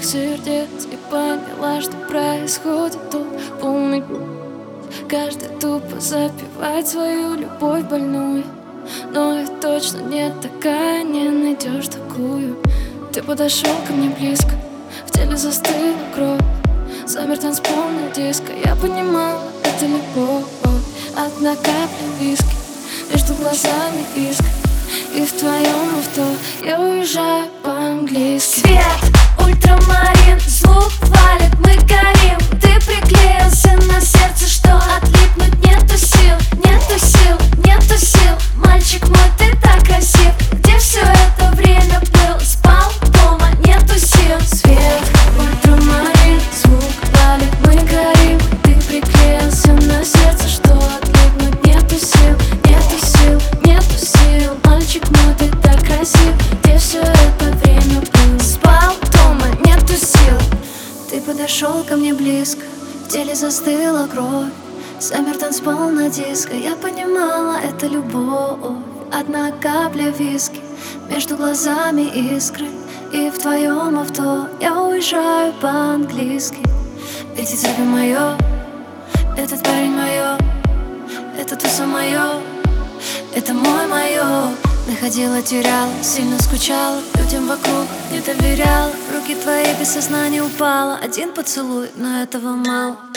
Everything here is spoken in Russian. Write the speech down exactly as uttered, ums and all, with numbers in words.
сердец и поняла, что происходит тут полный. Каждый тупо запивает свою любовь больную, но я точно не такая, не найдешь такую. Ты подошел ко мне близко, в теле застыла кровь, замер танцпол на диско. Я понимала, это любовь. Одна капля виски, между глазами искр, и в твоем авто я уезжаю по-английски. Свет, ультрамарин, звук валит, мы горим. Ты приклеился на сердце, что отлипнуть нету сил, нету сил, нету сил. Мальчик мой, ты так красив, где все это время был? Спал дома, нету сил. Свет, ультрамарин, звук валит, мы горим. Ты приклеился на сердце, что отлипнуть нету сил, нету сил, нету сил. Мальчик мой, ты так красив, где все это время был? Спал дома, нету сил. Ты подошел ко мне близко, в теле застыла кровь, замер танцпол на диско. Я понимала, это любовь. Одна капля виски, между глазами искры, и в твоем авто я уезжаю по-английски. Эти цепи мое, этот парень мое, это все мое, это мой мое. Находила, теряла, сильно скучала, людям вокруг не доверяла. В руки твои без сознания упала, один поцелуй, но этого мало.